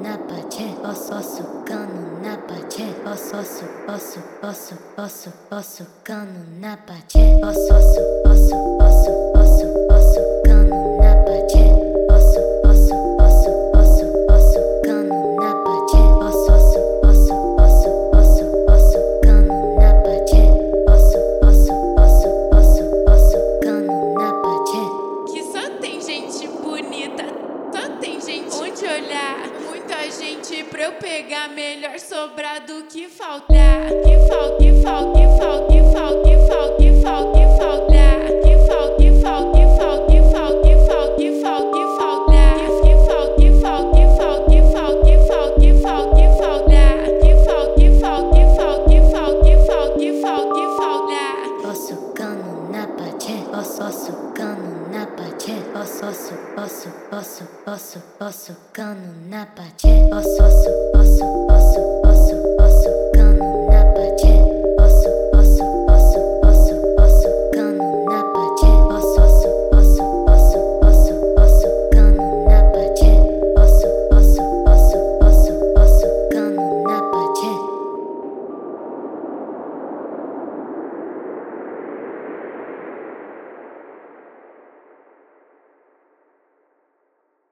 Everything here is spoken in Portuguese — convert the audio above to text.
na patê, posso cano na patê, posso cano na patê, posso cano na patê, posso cano na patê, posso cano na patê, posso cano na patê. Que só tem gente bonita, só tem gente onde olhar. Muita gente pra eu pegar, melhor sobrar do que faltar. Que falta, que falta, que falta, que falta, que falta, que falta, que faltar. Que falta, que falta, que falta, que falta, que falta, que falta, que faltar. Que falta, que falta, que falta, que falta, que falta, que falta, que faltar. Que falta, que falta, que falta, que falta, que falta, que falta, que faltar. Posso cano na patê, posso cano na patê, posso cano na patê, posso